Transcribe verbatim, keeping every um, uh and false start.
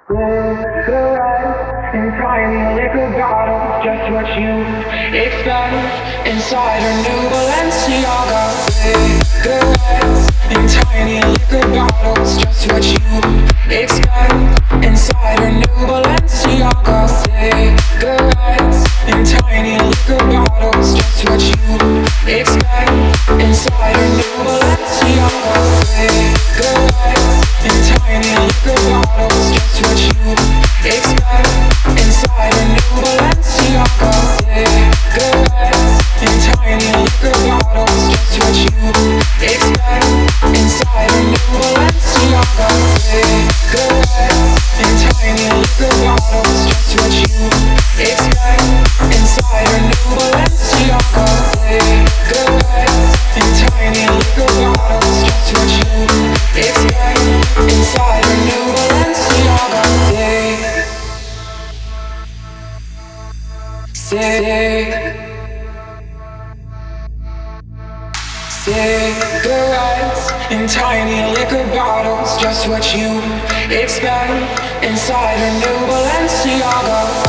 Cigarettes in tiny liquor bottles, just what you expect inside a new Balenciaga. Cigarettes in tiny liquor bottles, just what you expect inside a new Balenciaga. Cigarettes in tiny liquor bottles, just what you expect inside a new Balenciaga. Cigarettes in tiny liquor bottles, just what you expect inside a new Balenciaga. Cigarettes in tiny liquor bottles, just what you expect inside a new Balenciaga. Cigarettes in tiny liquor bottles, just what you expect inside a new Balenciaga. Cigarettes in tiny liquor bottles, just what you expect inside a new Balenciaga. Cig, cigarettes in tiny liquor bottles, just what you expect inside a new Balenciaga.